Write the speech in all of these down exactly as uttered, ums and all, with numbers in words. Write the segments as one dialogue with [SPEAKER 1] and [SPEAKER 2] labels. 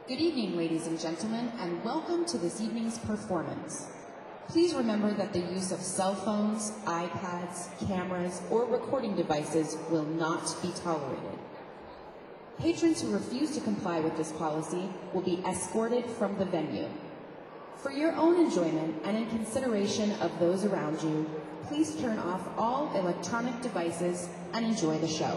[SPEAKER 1] Good evening, ladies and gentlemen, and welcome to this evening's performance. Please remember that the use of cell phones, iPads, cameras, or recording devices will not be tolerated. Patrons who refuse to comply with this policy will be escorted from the venue. For your own enjoyment and in consideration of those around you, please turn off all electronic devices and enjoy the show.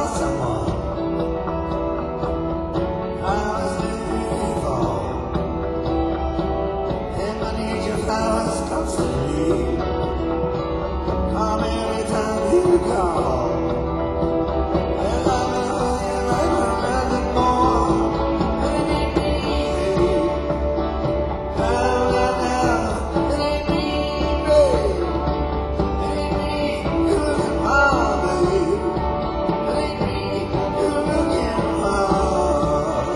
[SPEAKER 2] someone I was looking for. And I need your flowers constantly. Come every time you call. And I know you like nothing more. It ain't easy. Down, down, down. It ain't easy. It ain't easy. You're looking hard, babe. It ain't easy. You're looking hard.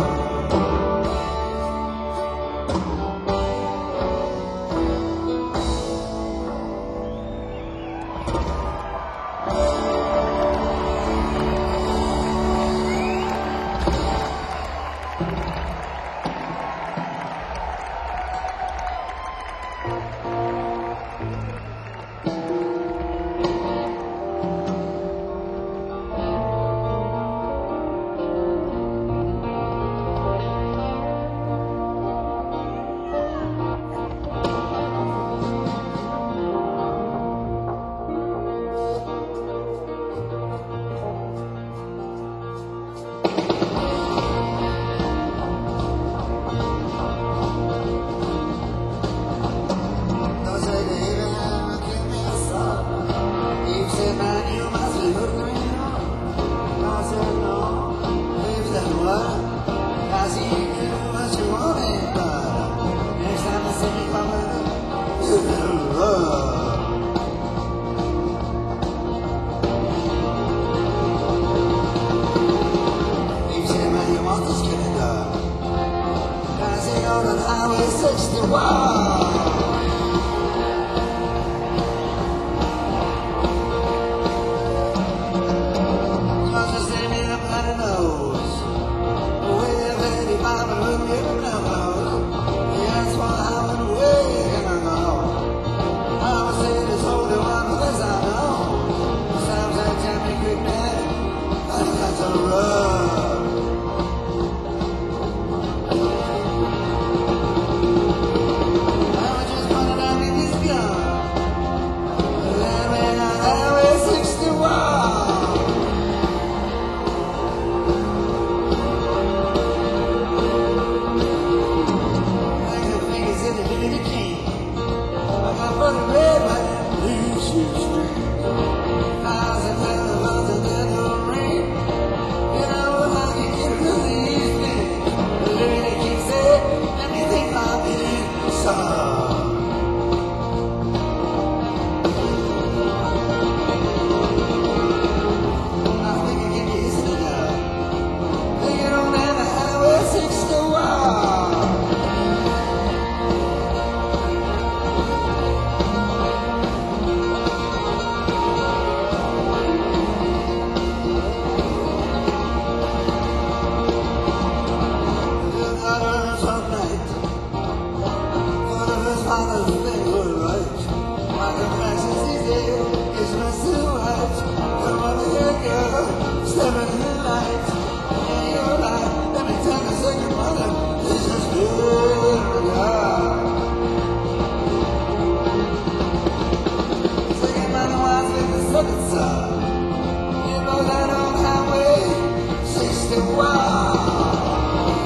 [SPEAKER 2] No sé, baby, how can you stop? You said, man, you must be looking me up. I said, no. You said, what? I see you do what you want it, but next time you see me coming, you better run. You said, man, you want this kid done. I said, on the highway sixty-one. Just send me up on the nose. Way up eighty-five and look at the numbers. That's why I went away and I know. I was saying this holy one, but this I know. Sometimes I tell me good night, I got to run. I was just running out with this gun. Then we got Highway sixty-one. Like the fingers in the Billy the King. I got running red like that blue shoe string. Thousand telephones and then the ring. You know how you get through these things. The Billy King said, let me think my big song. I think I can get this now. Thinking on down the Highway sixty-one. Wow.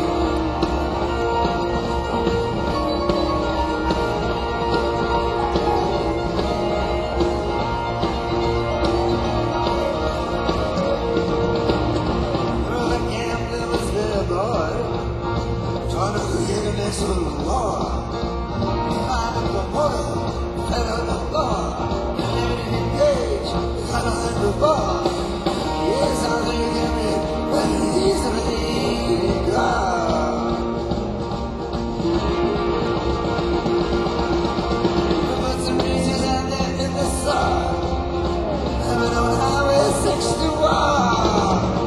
[SPEAKER 2] Trying to create an excellent law. I'm a promoter, head of the law. And everything engaged, kind of like the bar. Yes, I think you get me, but it's easily gone. Put some beaches out there in the sun. Living on Highway sixty-one.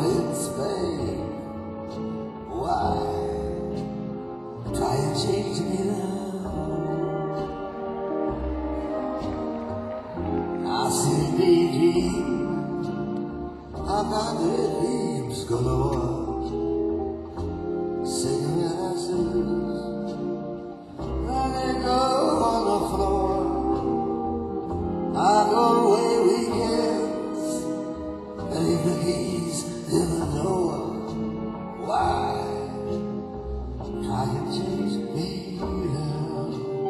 [SPEAKER 2] in Spain. Why try and change me now? I see a daydream, I've got dreams galore. Cigarettes, running on the floor. I go away weekends and leave the keys in the door. Why try and change me now?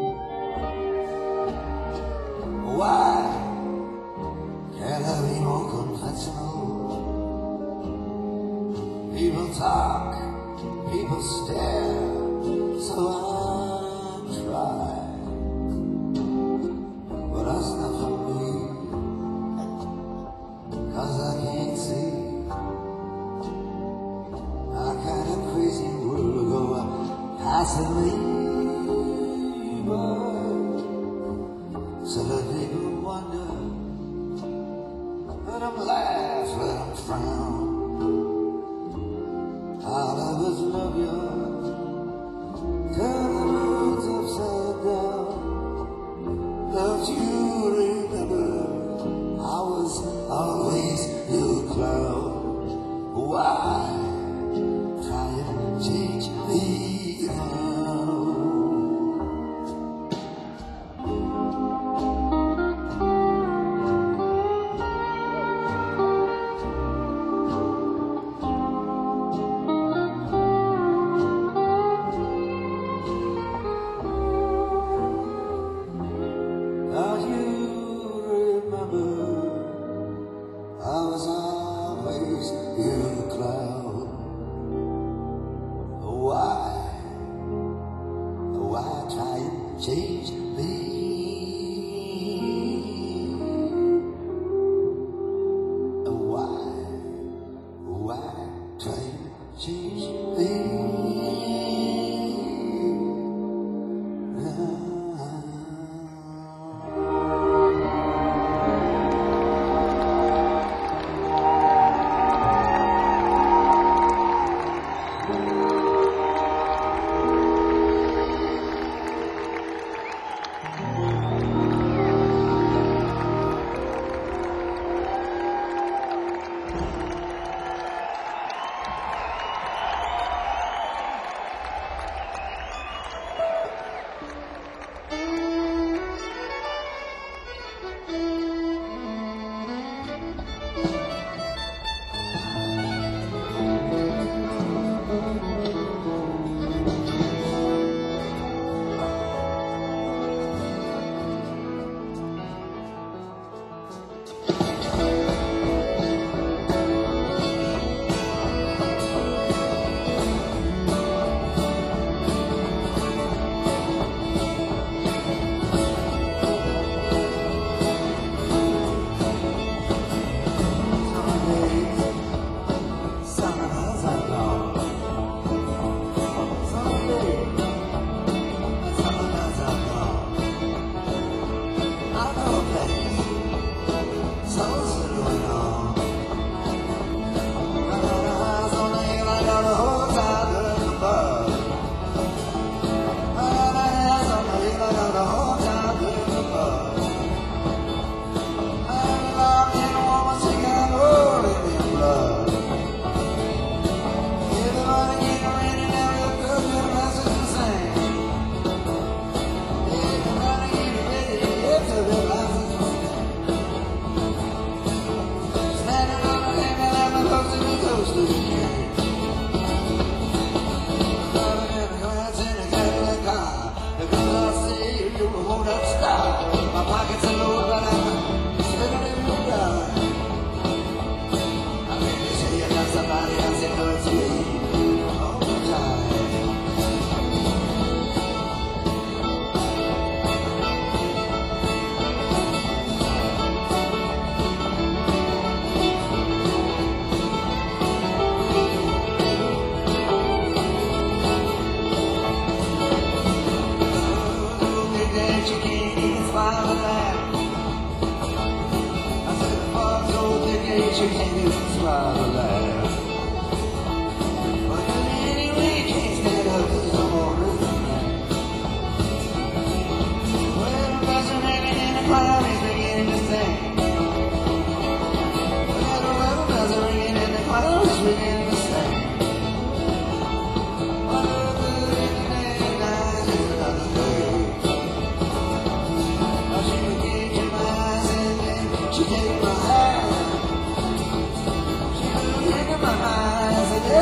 [SPEAKER 2] Why can't I be more conventional? People talk, people stare, so I try. But that's not for me, 'cause I can't see. I kind of crazy world go passing me by. So let people wonder, let them laugh, let them frown. I'll always love you, turn the words upside down. Don't you remember, I was always your clown. Why try and change me now? Don't you remember, I was always your clown. Why, why try and change me? Why, why try and change me?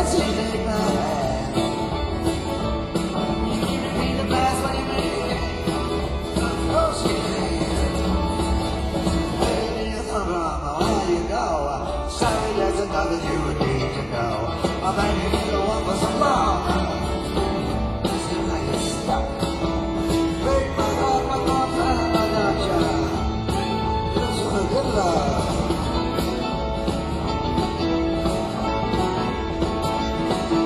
[SPEAKER 2] Yes, you take my hand. You give me the best when you make it. Oh, she baby, it's a drama. Where you go? Sorry, there's another you would need to know. I'm begging you to walk for some more. Seem like you're stuck. Break my heart, my God, man, I got ya. This was a good love.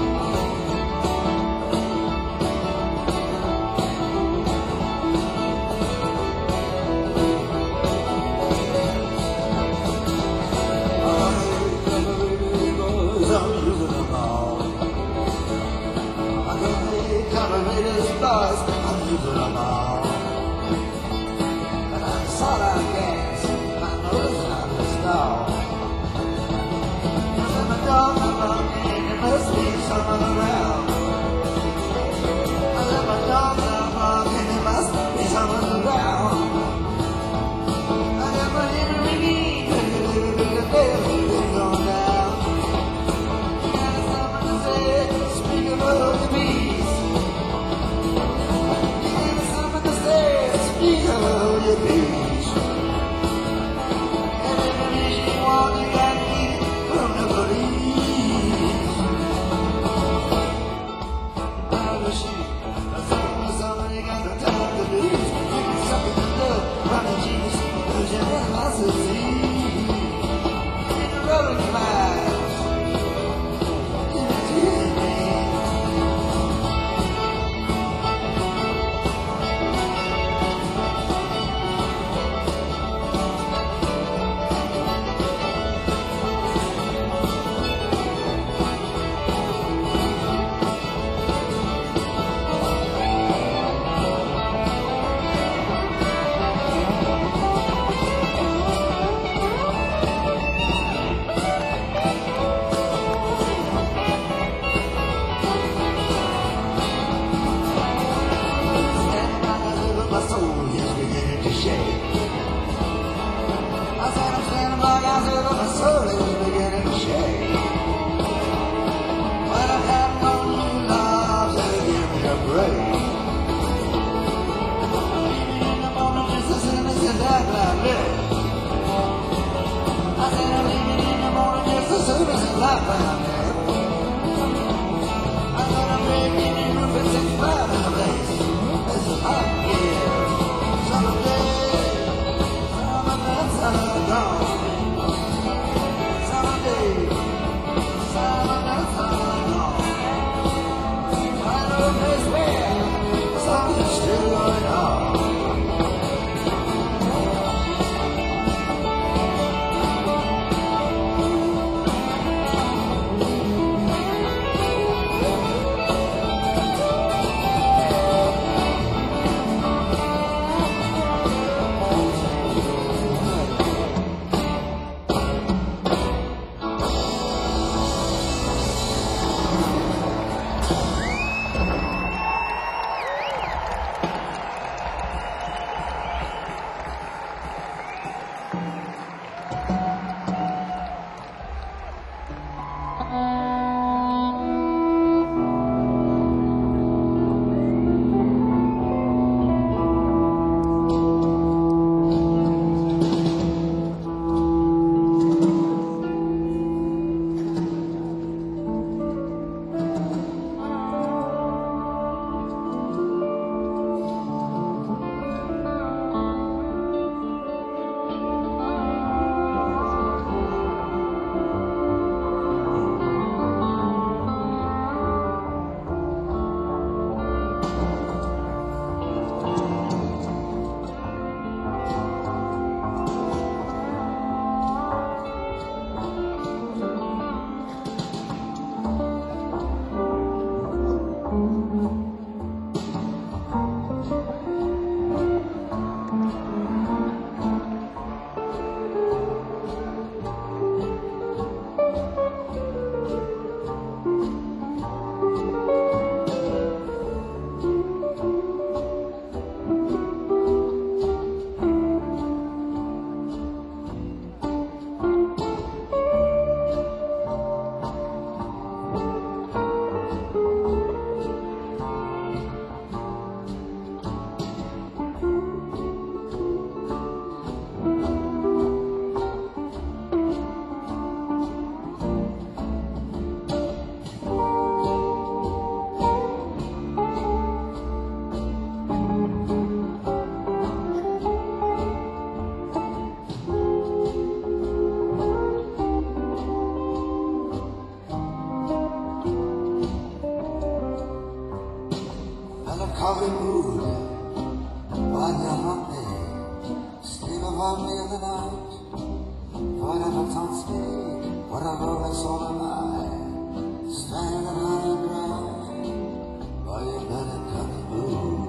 [SPEAKER 2] the night, whatever taunts me, whatever is all of mine, stranded high and dry by a melancholy mood.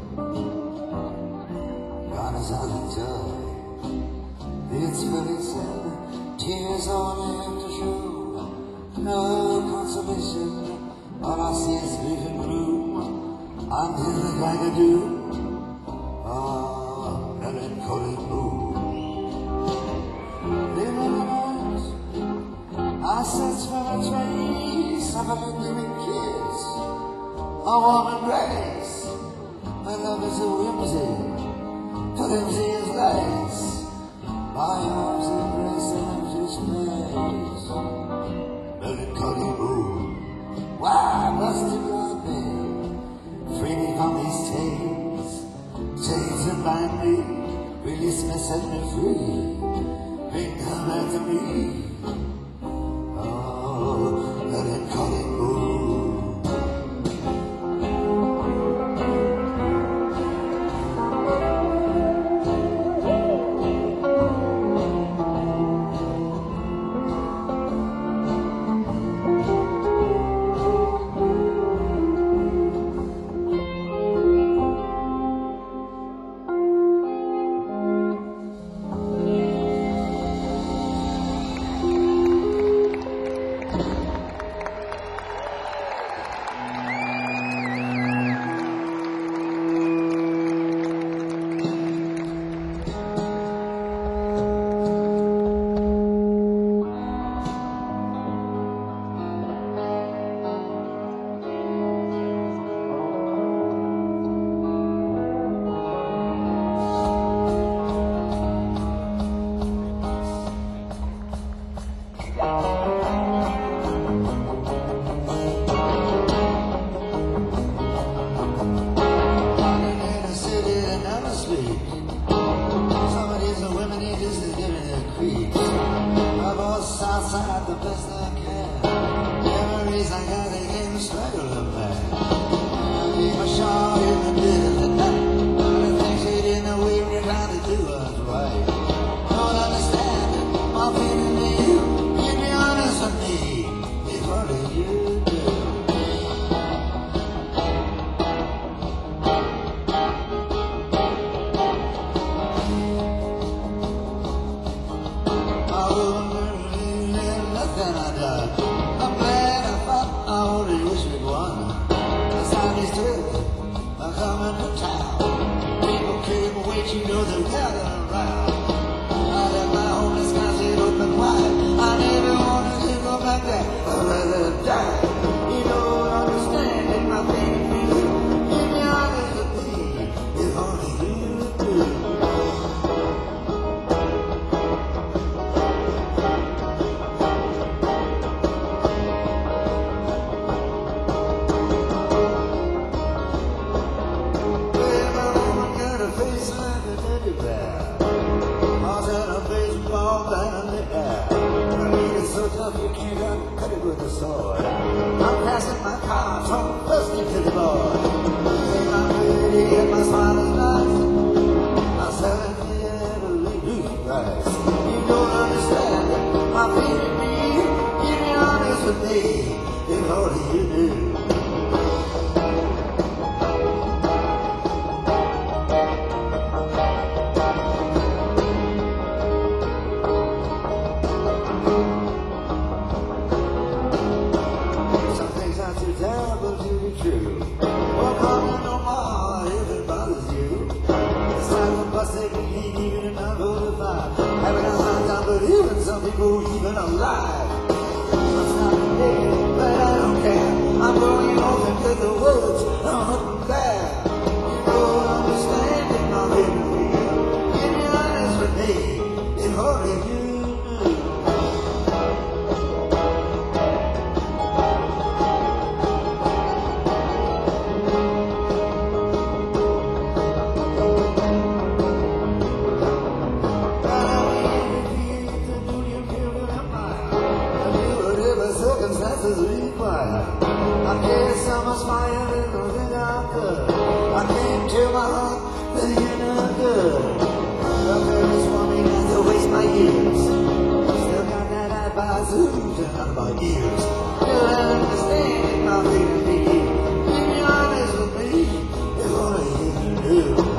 [SPEAKER 2] God is out of joy, it's really sad, tears all I have to show, no consolation, all I see is grief and gloom, until the wagadoo, ah, melancholy mood. Live in the night, I search for a trace of a lingering kiss, a warm embrace. My love is a whimsy, flimsy as lace. My arms embrace an empty space. Melancholy mood, why must you guard me? Free me from these chains, chains that bind me. Release me, set me free. Bring her back to me. Oh, melancholy mood. Outside the best I can. Memories I got again, struggle of man. I leave a shot in the middle of the night. All the things they didn't know we were trying to do us right. Don't understand it, my feeling to you. You be honest with me, it's what do you do? I'm glad I thought I only wish we'd won. The sign is true, I'm coming to town. People came away, you know they're gathering around. I left my home, the skies it open wide. I never wanted to go back there, I'd rather die. You don't understand it, my baby. Give me honest with me, if only you do. You can't cut it with a sword. I'm passing my cards from thirsty to the board. Say my pretty and my smile is nice. I'm selling the every new price. You don't understand it. My feeling me. You be honest with me. If only you knew. Terrible to be true. Well, probably no more if it bothers you. It's like a bus they can keep even in my road to five. Having a hard time believing some people even alive. It's not me, but I don't care. I'm going off into the woods. I'm looking back. You don't understand it, my baby. Give me honest with me. If only you knew. I can't so much fire in the thing I could. I can't tell my heart that you're not good. The very swarming as the I soon turn out my ears. You'll understand my baby. Be honest with me, it's all I can do.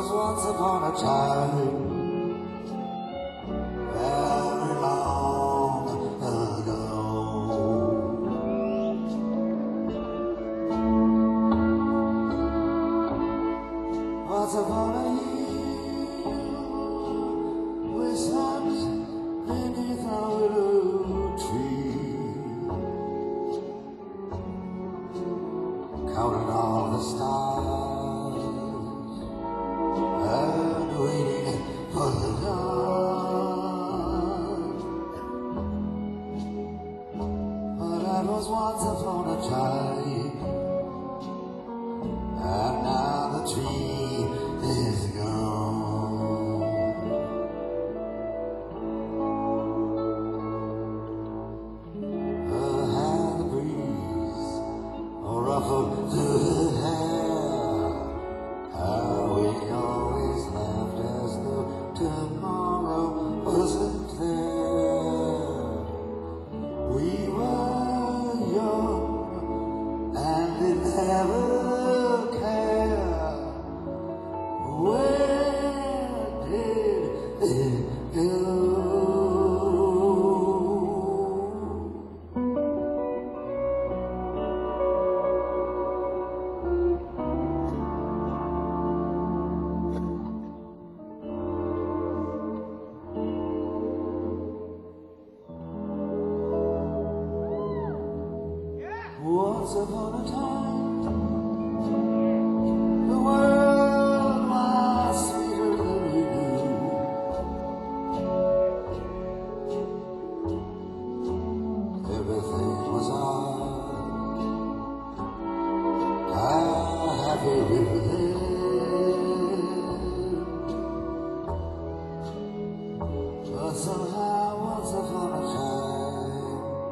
[SPEAKER 2] was once upon a time, very long ago. Once upon a year, we sat beneath a willow tree, counting all the stars and waiting for the dawn. But that was once upon a time, and now the tree is gone. The hand breeze ruffled through the hair, how we always laughed as though tomorrow wasn't there. We were young and didn't ever care. Where did it go? Once upon a time, the world was sweeter than we knew. Everything was odd, how happy we were then. But somehow, once upon a time,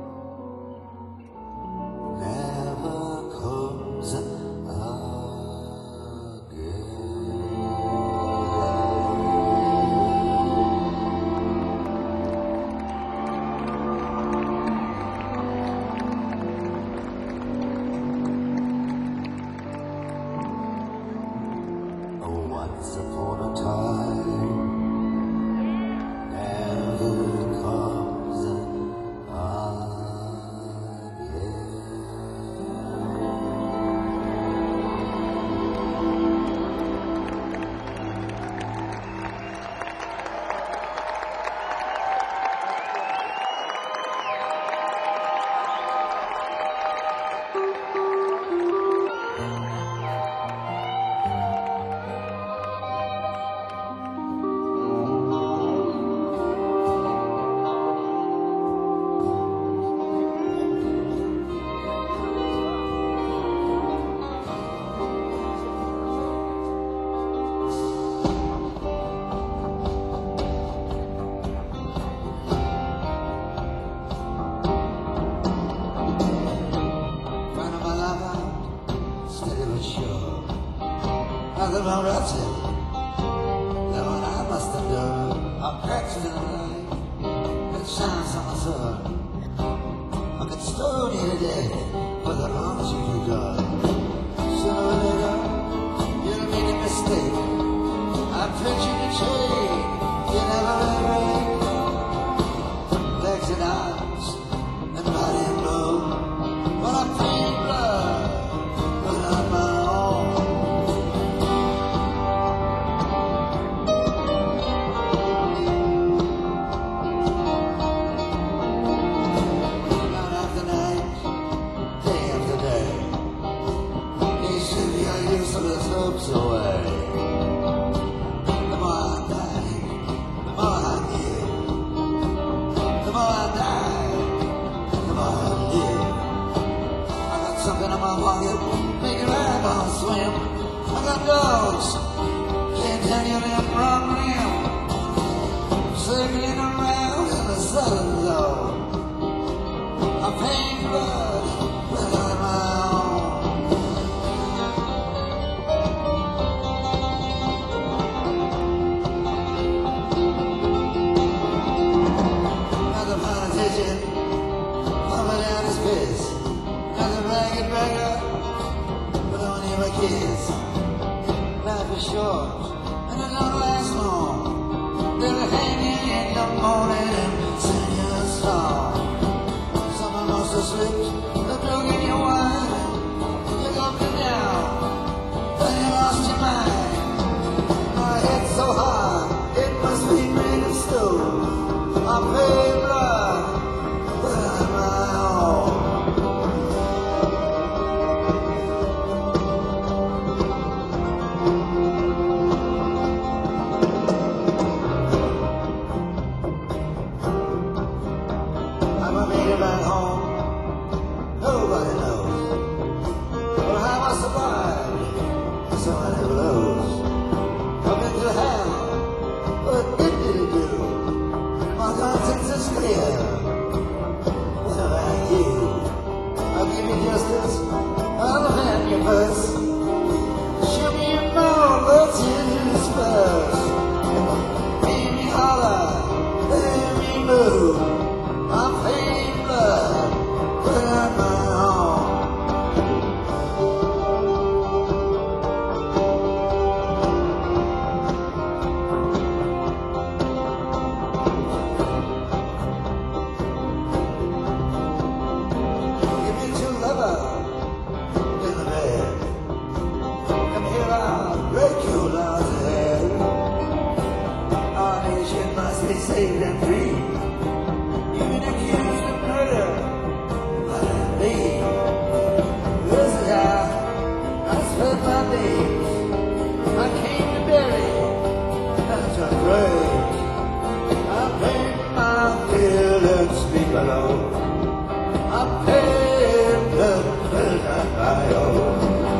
[SPEAKER 2] never comes again. Oh, once upon a time, never comes nothing wrong with it. That what I must have done. A picture in the light that shines on the sun. I could stone you today for the wrongs you've done. Sooner or later, you'll make a mistake. I picture you chain, you never break. Legs and arms, and body and bone. But I paid blood, but not my own. Slips away. The more I die, the more I give. The more I die, the more I live. I got something in my pocket, make your eyeballs swim. I got dogs, can't tell you them from them. Circling around in the southern zone. I'm paying blood without my own. Life is short you. What about you? I'll give you justice. I'll hand you first. Show me your mouth, what's in this first? Hear me holler, hear me move. I'm paying blood, put out my home. Give me two lovers in the bed. Come here, I'll break your laws ahead. Our nation must be saved and free. You've been accused of murder, but I leave. This is how I spent my days. I came to bury, not to break. I paid my bill and sleep alone. I paid the bill that I owe.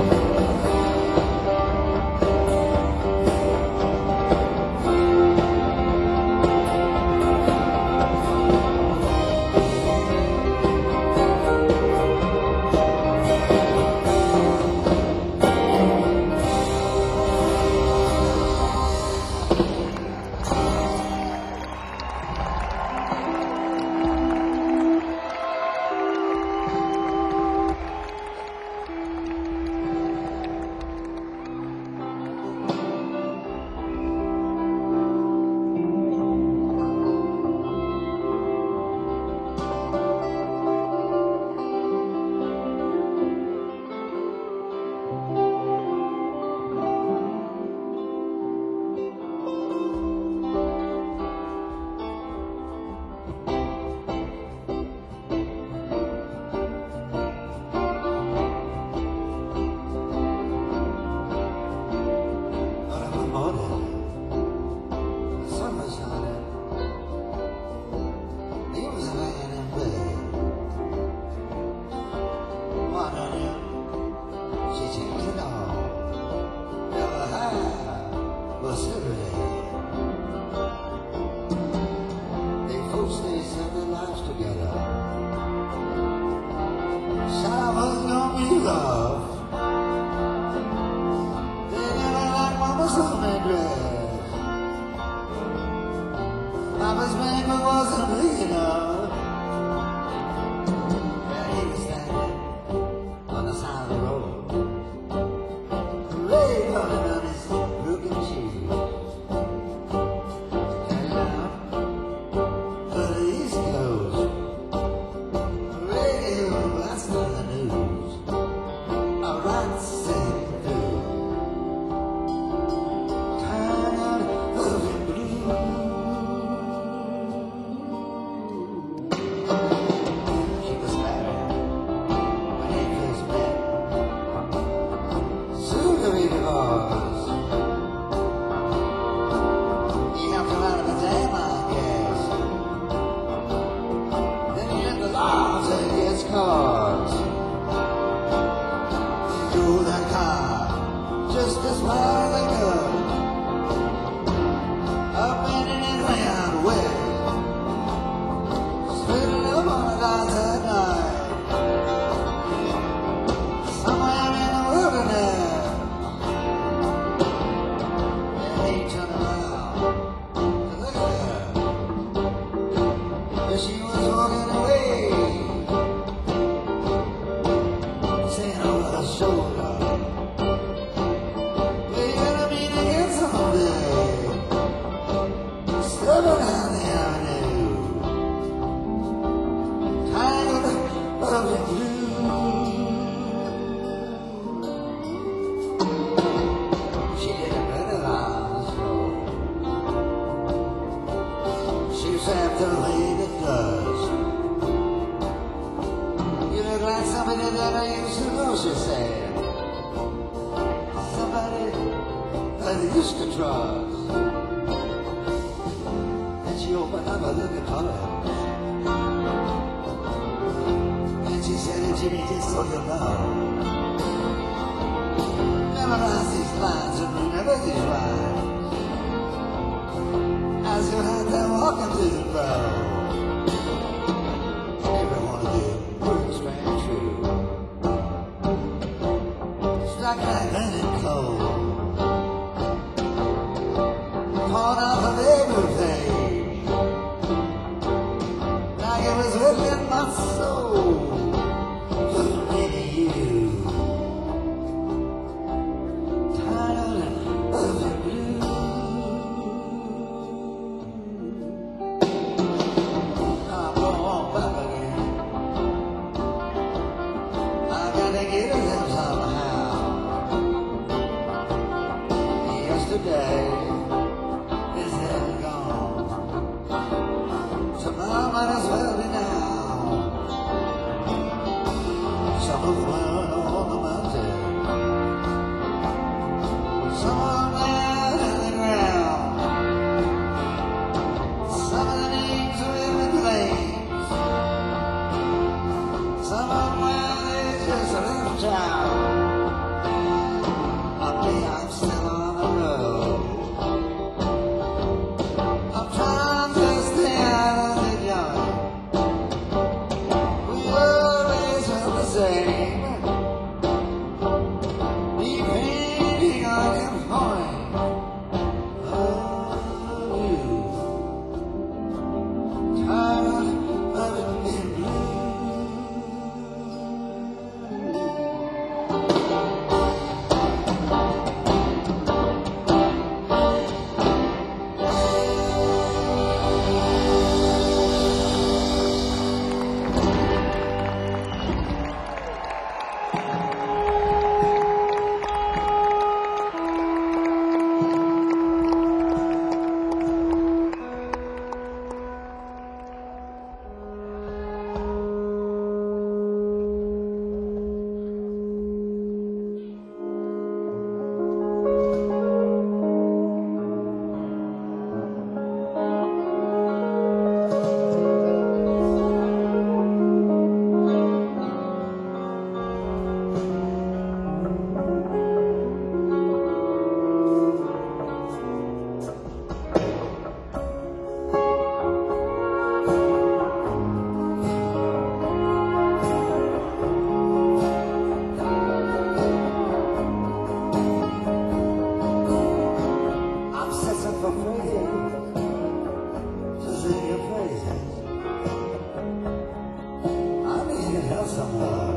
[SPEAKER 2] Papa's banker wasn't big enough. And he was standing on the side of the road, Ray running on his broken shoes. Carried out to the East Coast, radio blasting the news. A right thing to do. Tired of it blue. She was married when they first met. Soon to be divorced. He helped her out of the dam, I guess. Then he let the law take its course. She drove that car just as far as they could. Up and in and round west. Split up on the dogs at night. Somewhere in the wilderness. And he turned around to look at her. But she was walking away, saying over her shoulder, we're gonna meet again someday. Step down the avenue, tired of the blue. She did a better on the show. She said the way it does. You look like somebody that I used to know, she said. Somebody that I used to trust. And she opened up a little collar. And she said, Jimmy, just so you know, memorize these lines and remember these rhymes as you're out there walking through the road. torn up of everything, like it was written in my soul for many years. Tired of the blues. I'm going back again. I gotta get to them somehow. Yesterday is then gone. Tomorrow might as well be now. Some of them are on the mountain, some of them down in the ground. Some of the names are in the flames, some of them where they just left town. I think I'm still on the road. I'm trying to stay out of the joint. We always felt the same. Be painting on your point of view. Tired of it being blue. I'm searching for phrases to sing your praises. I need your help somewhere.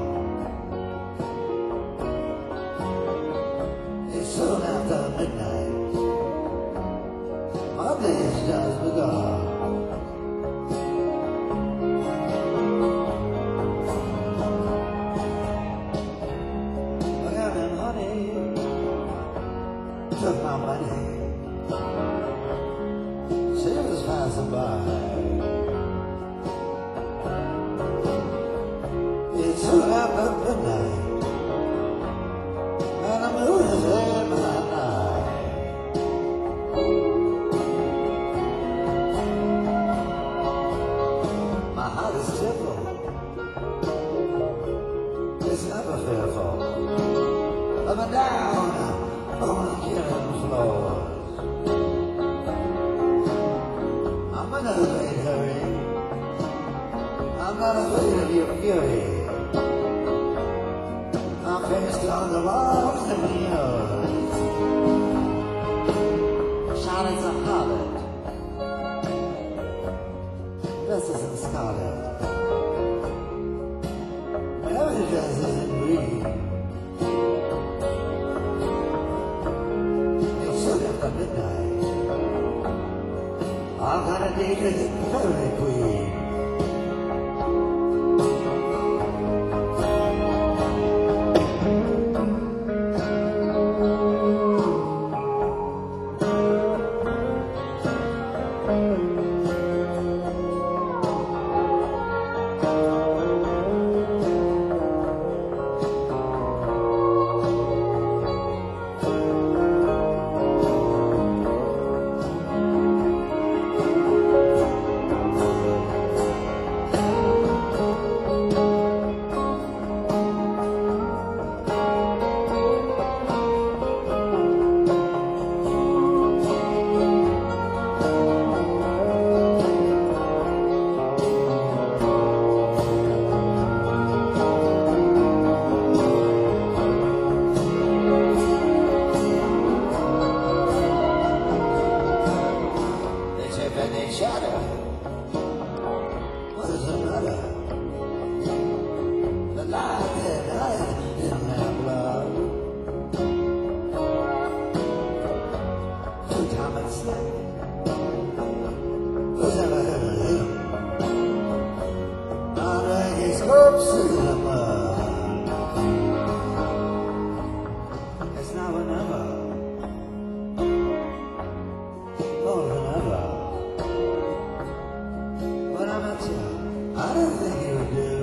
[SPEAKER 2] It's soon after midnight. My day is just begun. Well, and honey took my money. She was passing by. It's soon after midnight, and the moon is in my night. My heart is simple. It's never fearful. Up and down on the killing floors. I'm not afraid, hurry. I'm not afraid of your fury. I'm faced on the walls and yours. Charlotte's a harlot. Dresses in scarlet. Every dress is in green. It's soon after midnight. I've got a date with the fairy queen. Who's ever heard of him? Now drag his corpse in the mud. It's now or never. Oh, never. But I met you. I didn't think you would do.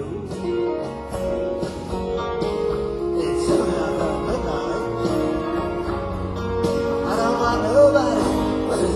[SPEAKER 2] It's soon after midnight. I don't want nobody but you.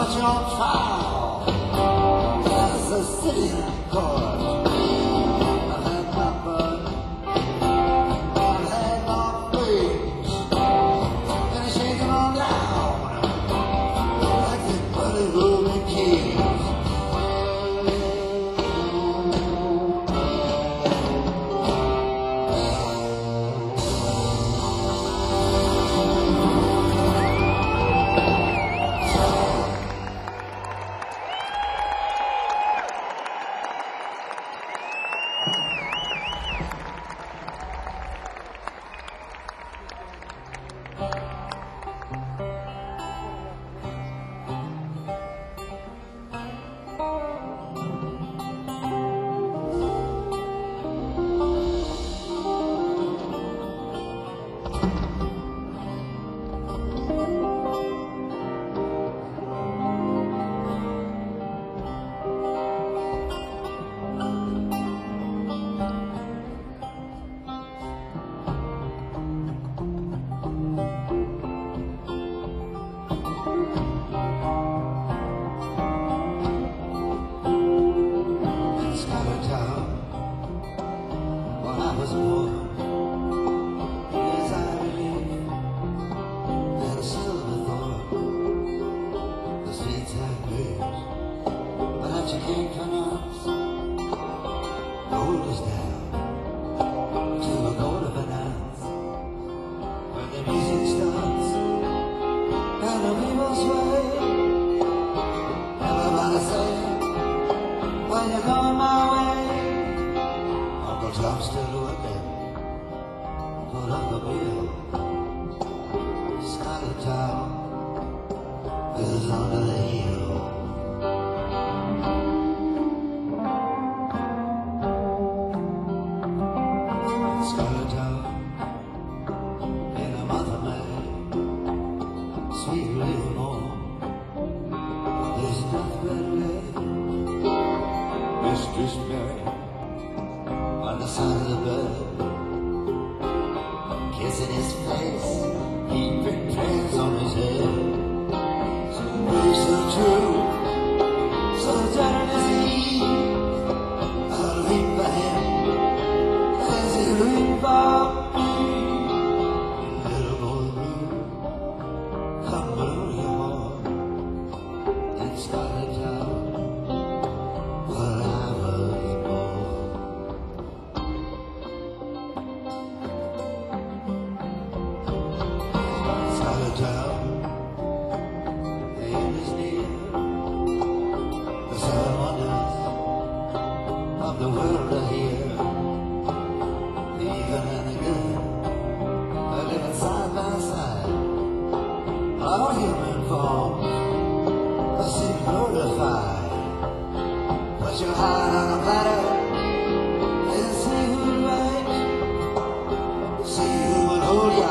[SPEAKER 2] put you on trial. There's a city court. I've had my fun. I've had my face. And it's shaking on down like the buddy Ruby Keys. I'm still looking for the bill. Scarlet Town is under the hill. Scarlet Town in a month of May, sweet little more. There's nothing better than Mistress Mary on the side of the bed, kissing his face, heaping hands on his head. So brave, so true, so tender as he, I'll weep for him as he weep for me. Little boy blue, come blow your heart in Scarlet Town. Well, I was born. Town, the end is near. The seven wonders of the world are here. The evil and the good are living side by side. All human forms are seen glorified. Put your heart on a platter and see who's right. See who will hold ya.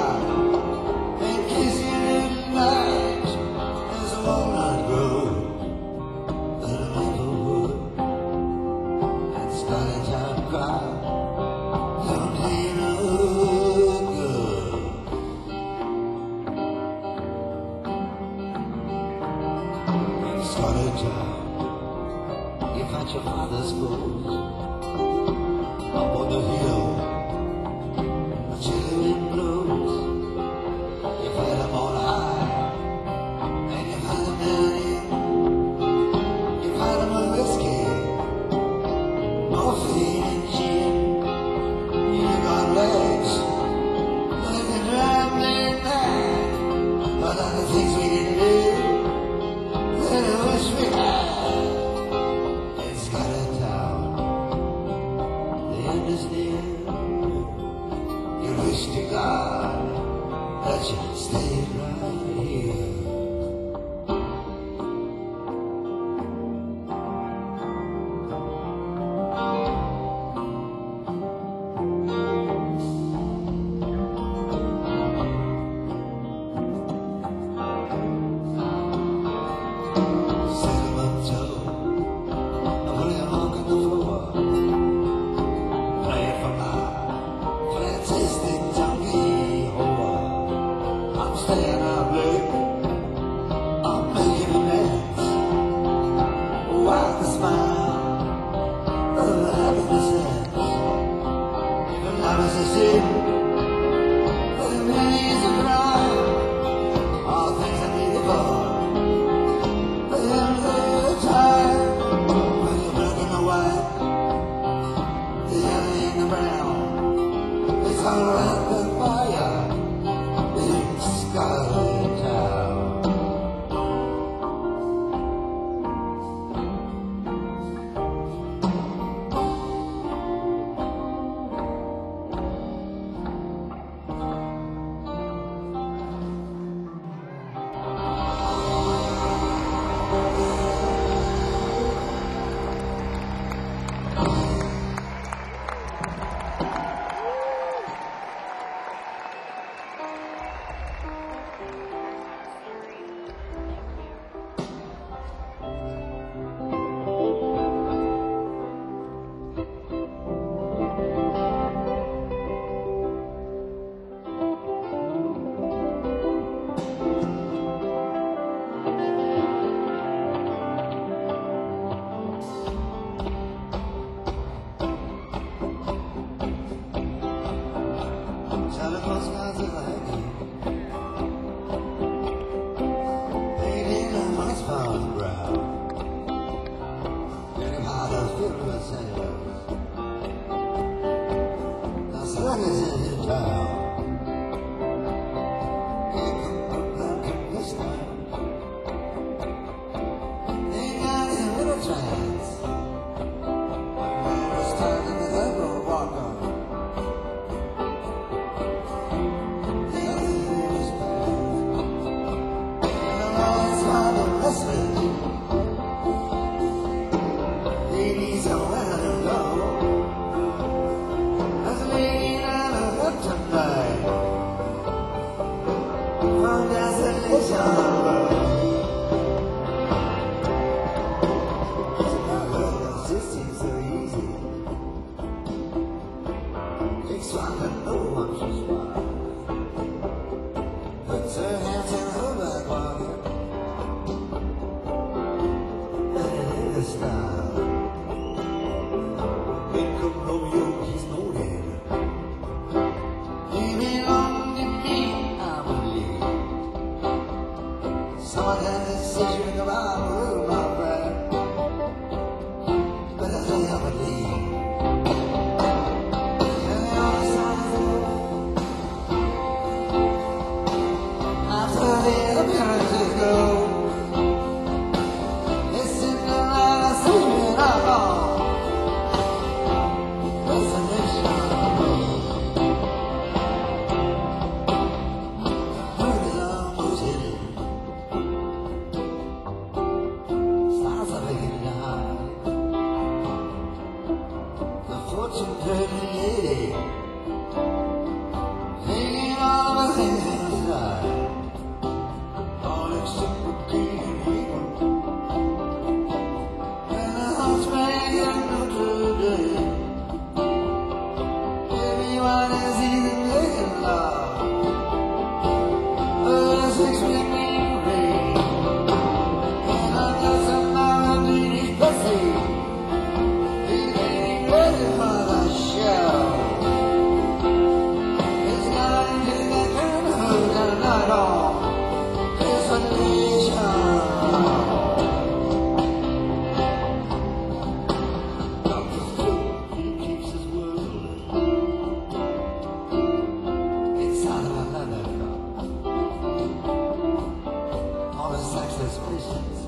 [SPEAKER 2] Scarlet Town, you find your father's bones up on the hill. A chill wind blows. You find them on high, and you find them down here. You find them with whiskey, morphine and gin. You got legs, but they can drive me mad. But other things we didn't do. I wish we had. It's Scarlet Town, the end is near. found ground. And how does it sailors? Now Slugger's in his town. He come up down to this time. Ain't got any little chance. When it was time to the level walk on. The other day was bad. And the last time the wrestling. He needs somewhere to go. There's a lady down the hook tonight. From Destination Road. It seems so easy. Takes one to know what she's worth. Puts her hands in her back pocket. And it ain't a style. Make him know you, he's no leader. He belong to me, I believe. Someone had a decision about her, my friend. But I never leave. And the other side of the road. After the appearances go, it's Cinderella singing along. Destination Road. Heard it almost hit it. Stars are beginning to hide. The fortune-telling lady taking all the things in her stride. All except for King and Eagle. And the hunchback of Notre Dame. Everyone is either making love or a six-week mean rain. And under some Martini's pussy, he's getting ready for the show. It's going to the kind of night on Destination. Doctor Phil, he keeps his word inside of a leather cup. All his sexless patients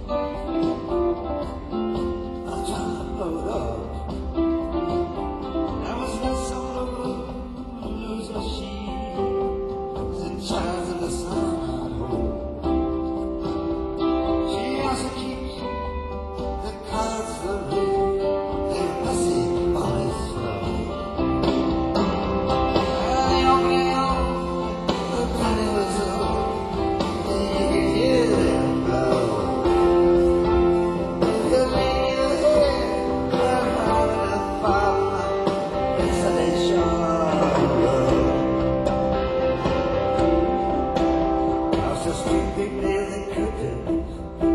[SPEAKER 2] are trying to blow it up. There was no sort of lose machine in charge of the cyanide hole. She also keeps the cards for me. They're messy, but it's slow. And the only hope the penny was low, and you could hear them blow. The lady ahead, they're having a fun. Destination Road. Across the street, they nail the curtains.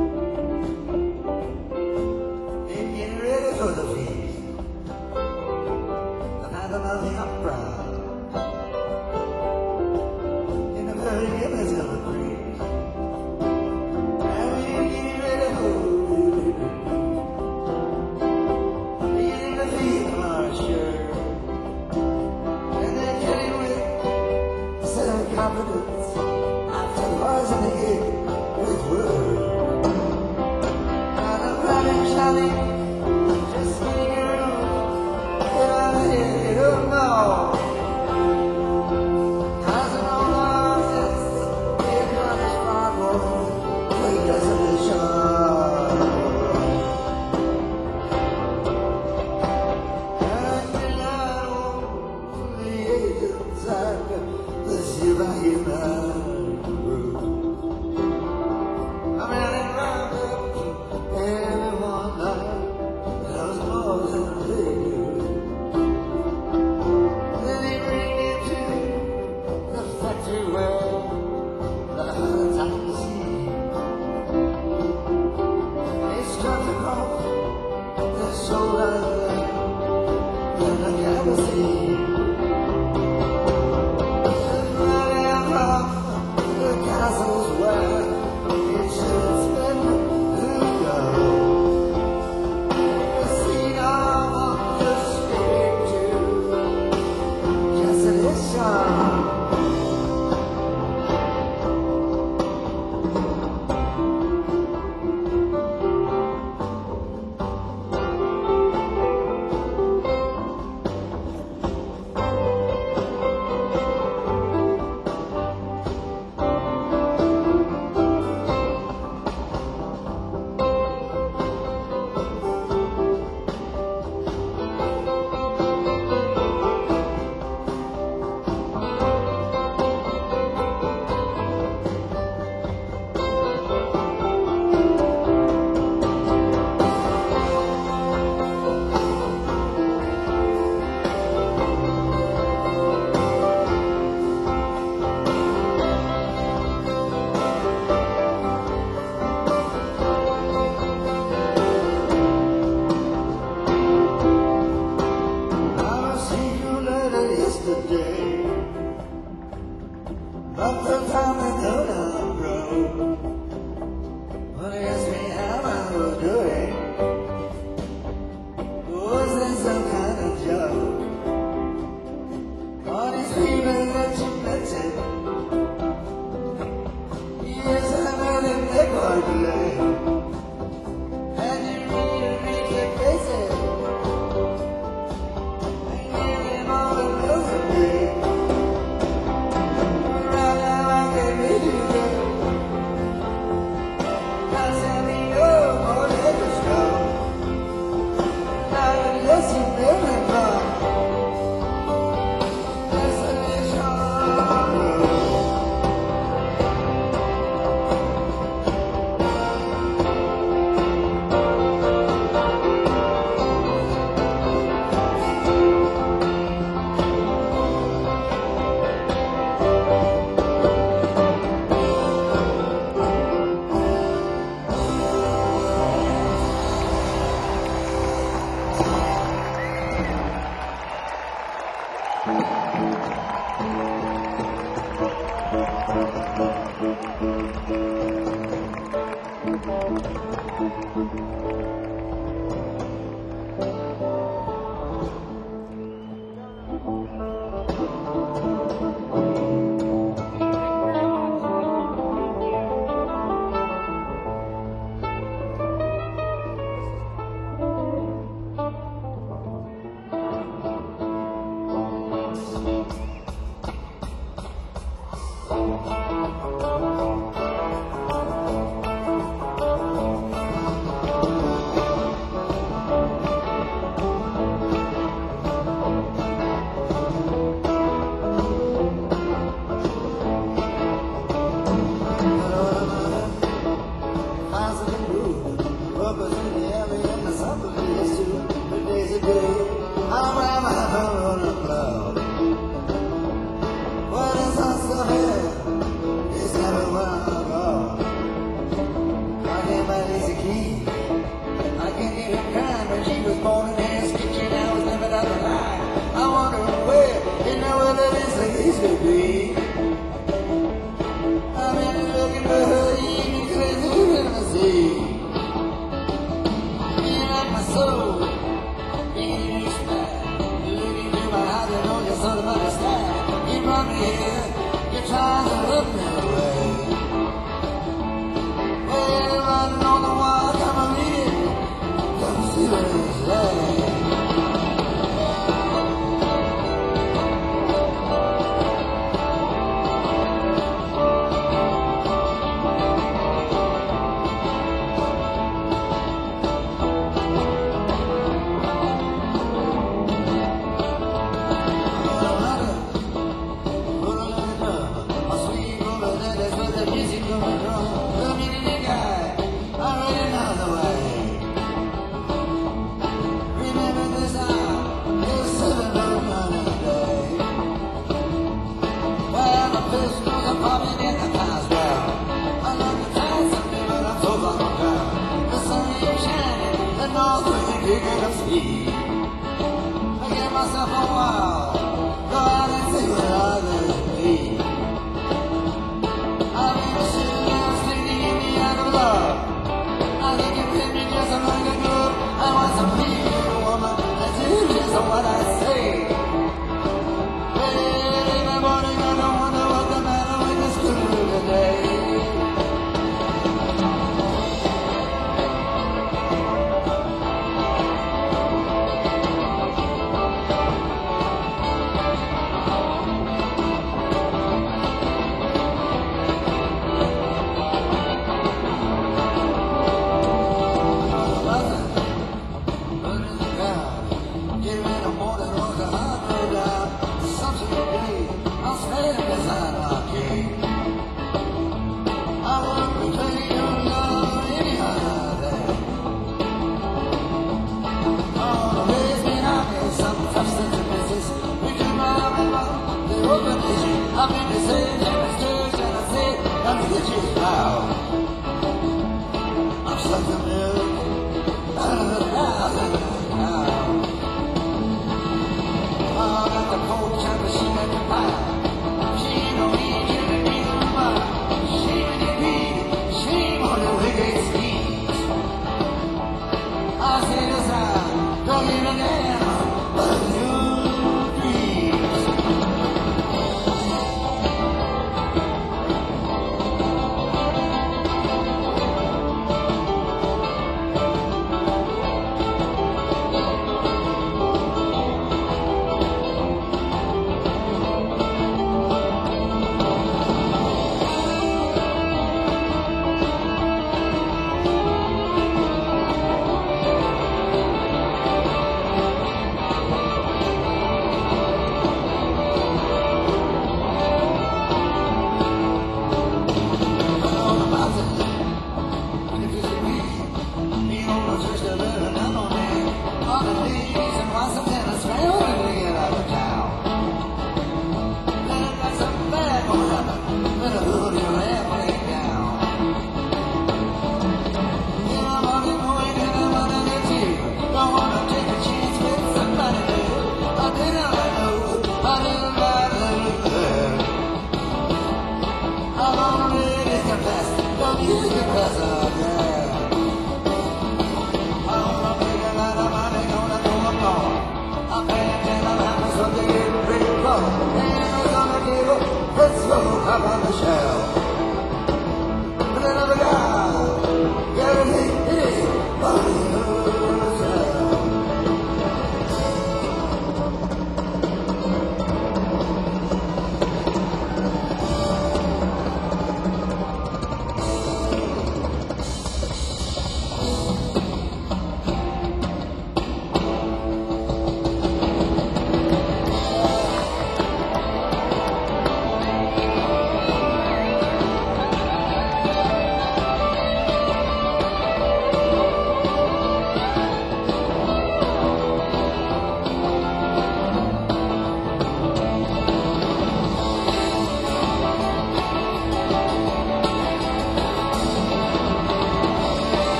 [SPEAKER 2] They're getting ready for the feast. The Phantom of the Opera. In the very image of the breeze. And we're getting ready for it. Beginning to feel our shirt. And they're getting with self-confidence after poison it with words. And I'm running, shouting, just sitting around. Get out of here, you don't know. As an old artist, here comes Fargo. Wait, doesn't it show? And you know, the agents and the silver human room. I'm running round everyone night. Knows more than they do. Then they bring me to the factory where the hunts I see. They struck across the shoulder in the kerosene. And running across the castles where it should spend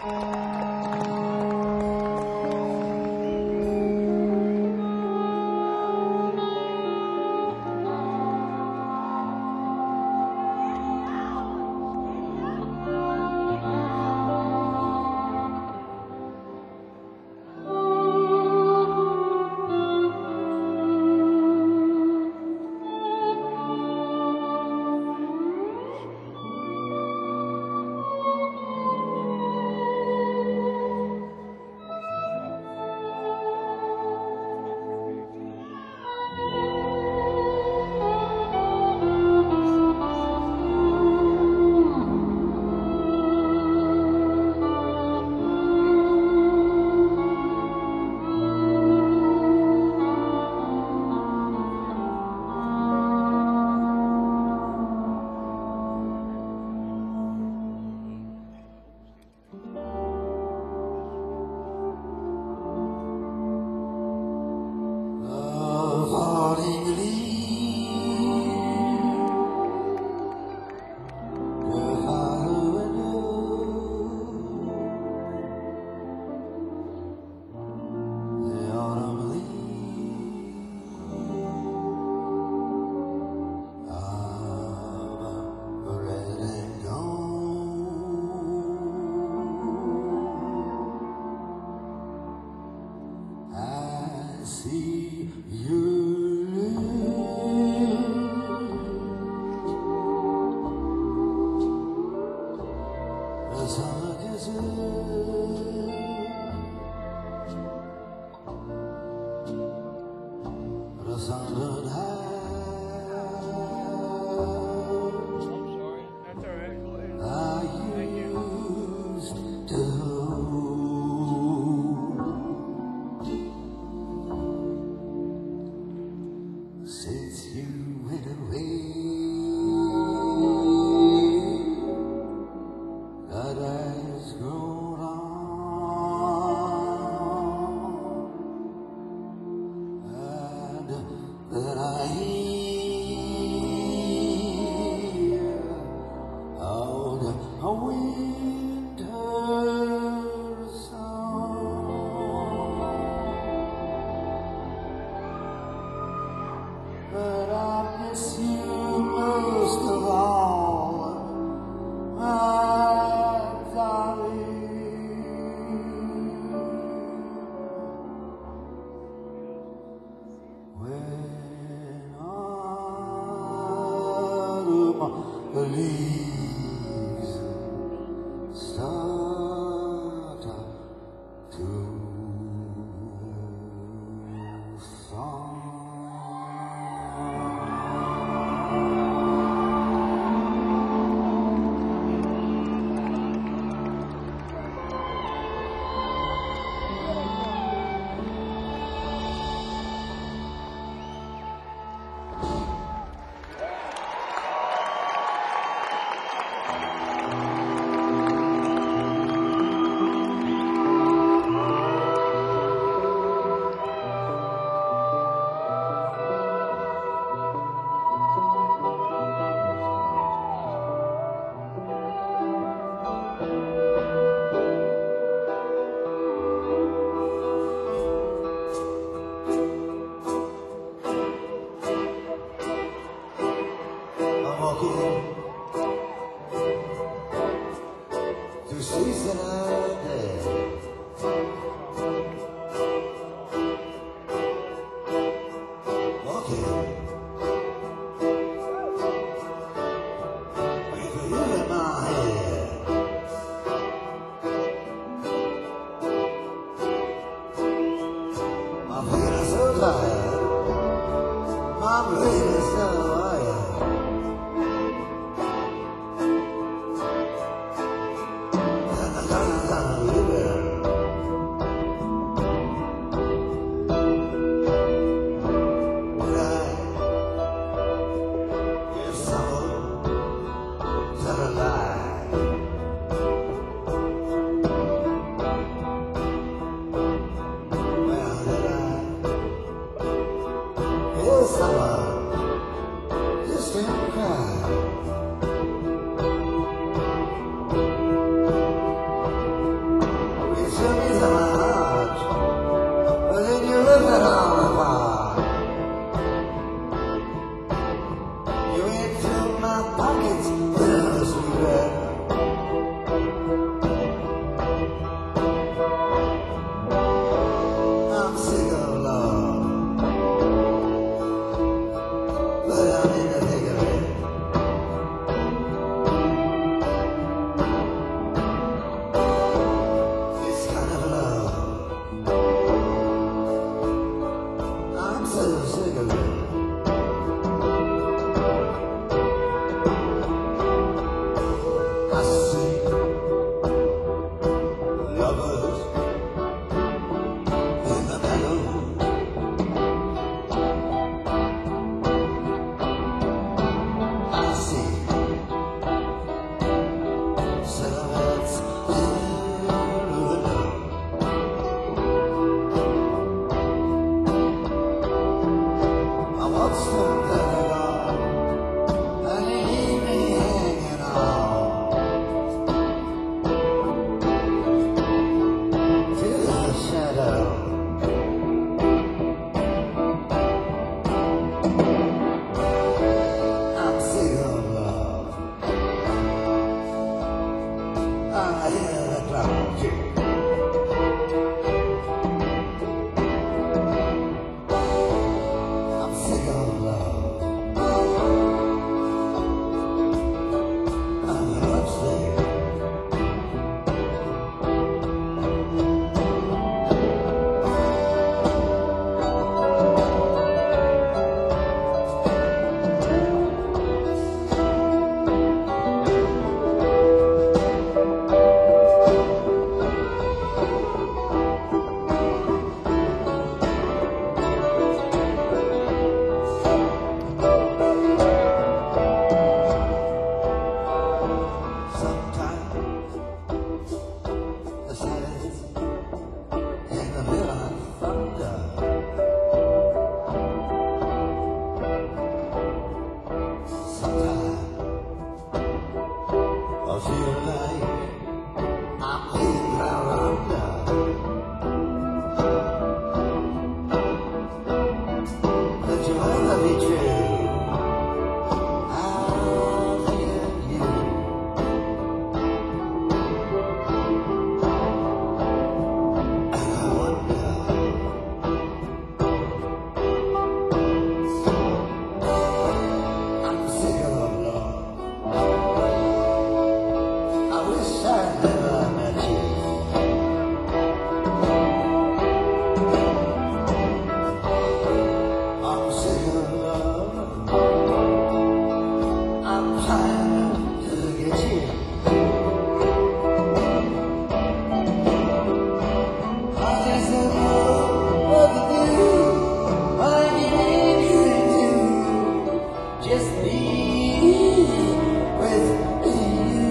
[SPEAKER 2] Dun, You ain't filled my pockets with a cigarette. I'm sick of love, but I'm in the thick of it. This kind of love, I'm so sick of it. I see lovers in the meadow. I see silhouettes in the window. I watch them drag on and leave me hanging on to the shadow. I'm sick of love. I hear the clock tick. I'm sick of love. I'm upstairs. Sometimes the city's in the middle of thunder. Sometimes I feel like I'm being round under. But you'll never be true. I'll forget you. And I wonder, I'm sick of love. I wish I'd never met you. I'm sick of love. I'm trying to get you. I just don't know what to do. What I need you to do. Just be with you.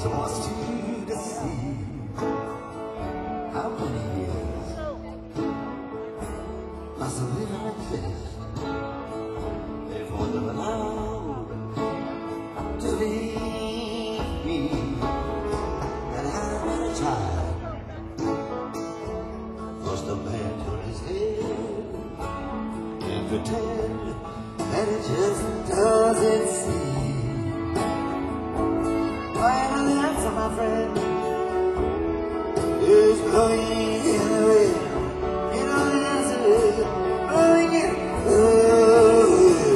[SPEAKER 2] just wants you to see how many years must have lived like this before they were allowed to leave me. And how many times must a man turn his head and pretend that it just doesn't see? Well, the answer, my friend, is blowing in the wind. You know the answer is blowing in the wind.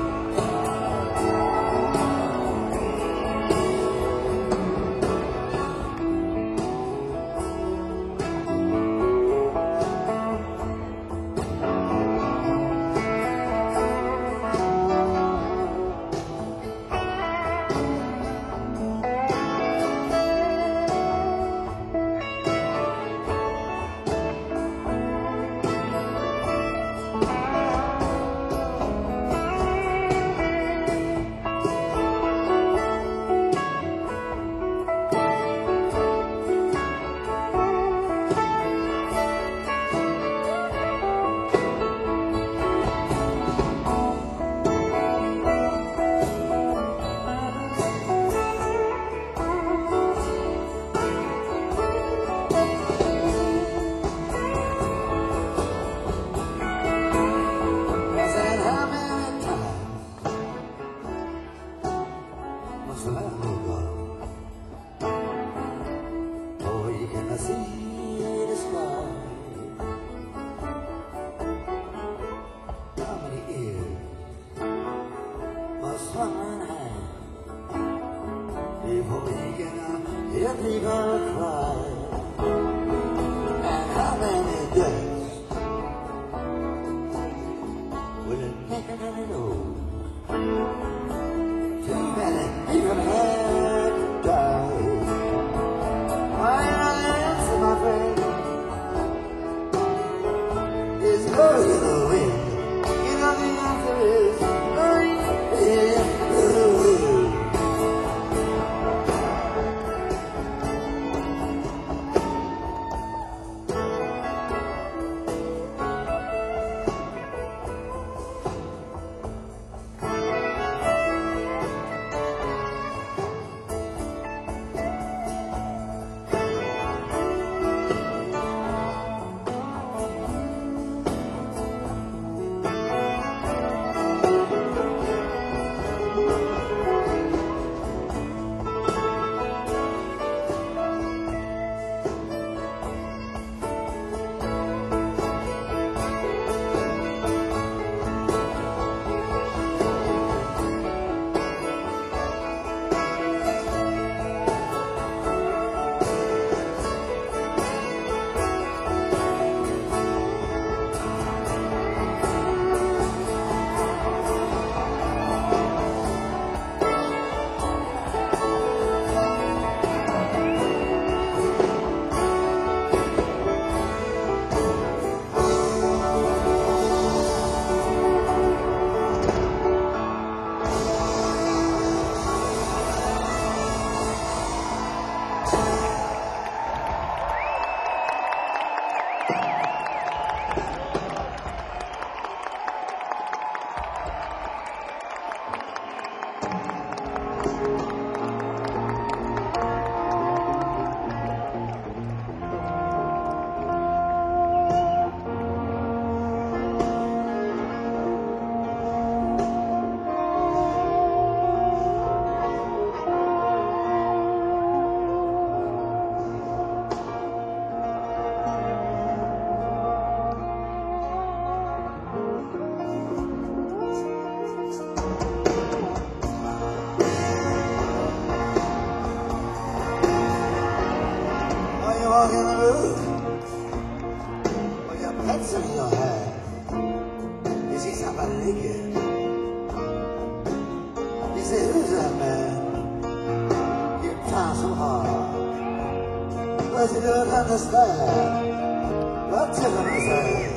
[SPEAKER 3] Understand what you're gonna say.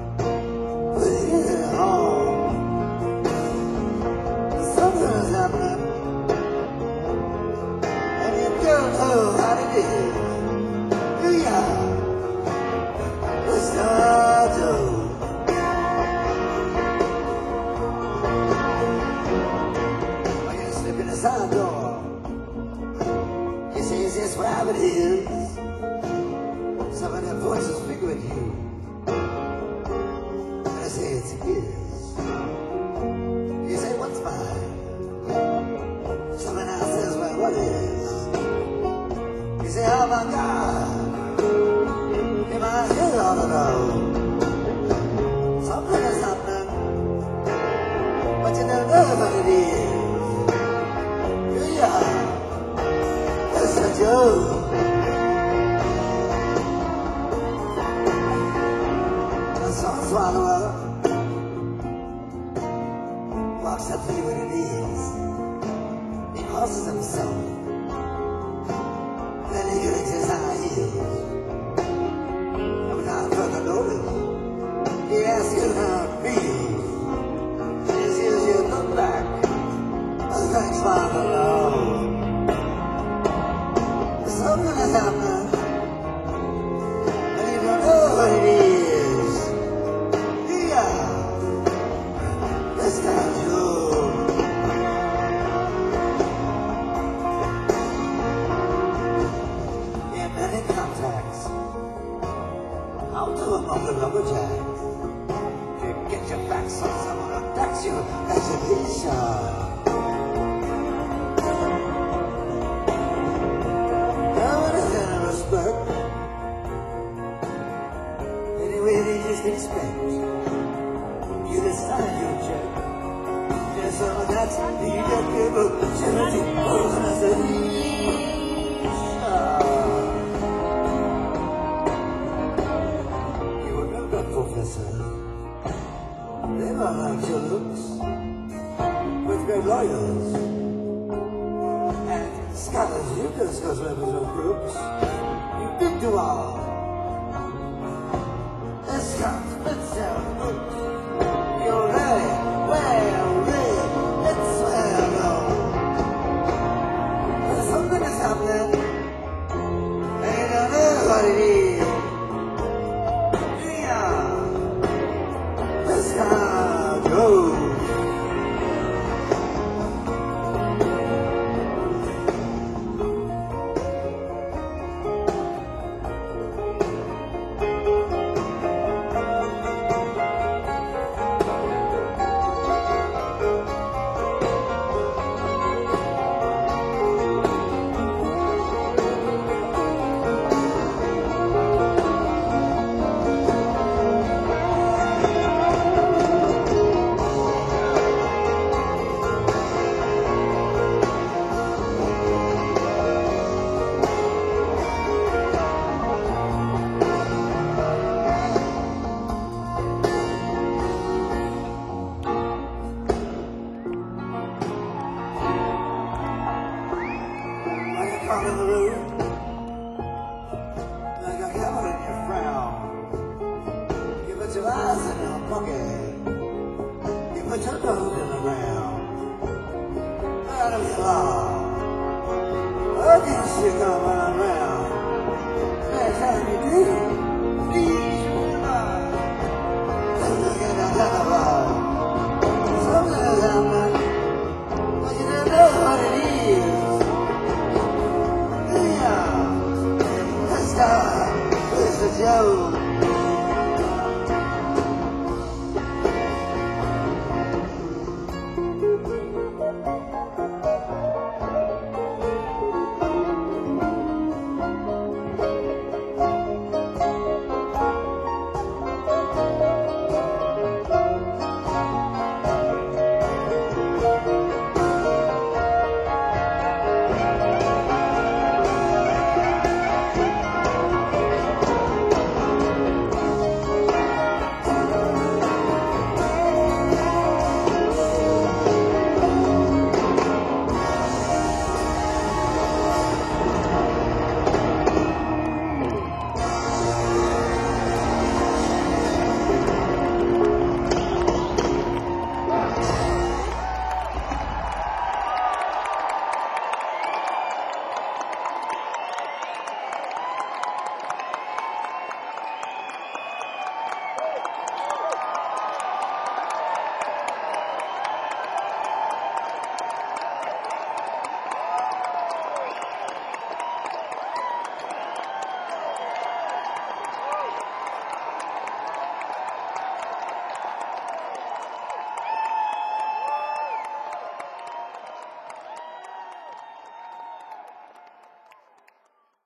[SPEAKER 3] Leave it home. Something's happening, and you do don't know how to do. Yeah, yes I do. I can slip in the side door. You say, is this where it is? Some of their voices figure at you. And I say, it's his. You say, what's mine? Someone else says, well, what is? You say, oh my God, in my head all alone. Something is happening, but you don't know what it is. Yeah, it's a joke. A song swallower walks up to you what it is. He crosses himself. Then he gets his high heels. And without further notice, he asks you how it feels. And he sees you look back. Oh, thanks, Father Lord. Something is happening. And you don't know what it is. Yeah. This time you. I'll do a number lumberjack to get your back so someone attacks you as a vision. Now it is in a respect. Anyway, they just expect you to sign your check. There's someone that's the people, charity, organization. Professor, they don't like your looks with great lawyers and scholars. You can discuss members of groups. You did do all. This comes with sound books. You're ready, well read. It's well known. But something is happening. They don't know what it is. In the room, like a camel in your frown. You put your eyes in your pocket. You put your nose in the ground. Out of your law. Oh, you should come on.